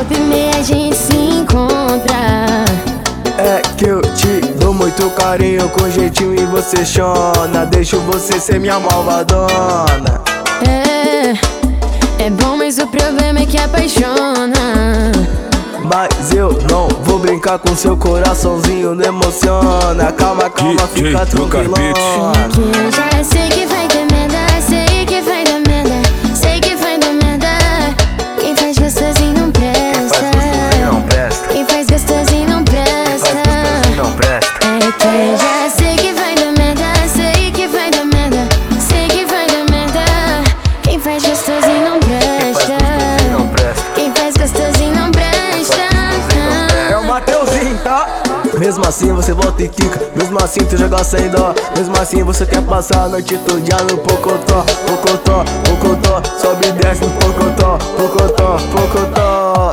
volta e meia a gente se encontra. É que eu te dou muito carinho com jeitinho e você chona. Deixo você ser minha malvadona. É bom, mas o problema é que apaixona. Mas eu não vou brincar com seu coraçãozinho, não emociona. Calma, calma, fica tranquilona. Que eu já sei que vai ter merda, sei que vai dar merda, sei que vai dar merda. Quem faz gostosinho não presta. Quem faz gostosinho não presta. É que eu já sei que vai dar merda, sei que vai dar merda, sei que vai dar merda. Quem faz gostosinho não presta. Quem faz gostosinho não presta. É o Mateuzinho, tá? Mesmo assim você volta e quica, mesmo assim tu joga sem dó. Mesmo assim você quer passar a noite toda no pocotó. Pocotó, pocotó, sobe e desce no pocotó. Pocotó, pocotó.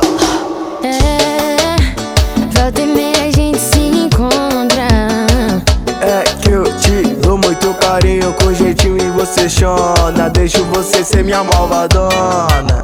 Volta e meia a gente se encontra. É que eu te dou muito carinho com jeitinho e você chona. Deixo você ser minha malvadona.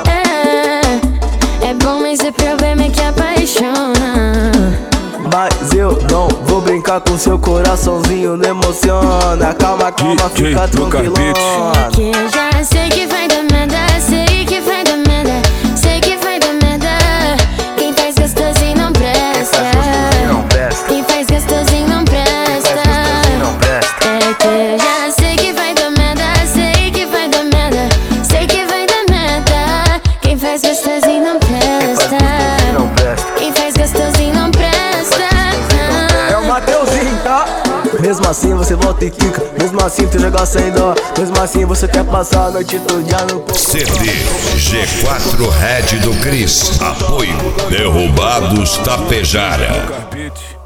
É bom, mas o problema é que apaixona. Mas eu não vou brincar com seu coraçãozinho, não emociona. Calma, calma, fica tranquilona. Que eu já sei que vai dar merda, sei que vai dar merda, sei que vai dar merda. Quem faz gostosinho não presta. Quem faz gostosinho não presta. É que eu já sei que vai dar merda, sei que vai dar merda, sei que vai dar merda. Quem faz gostosinho não presta. Quem faz gostosinho não presta. É o Mateuzinho, tá? Mesmo assim você volta e quica, mesmo assim tu joga sem dó. Mesmo assim você quer passar a noite toda no pocotó. CD G4 Red do Cris. Apoio Derrubados Tapejara.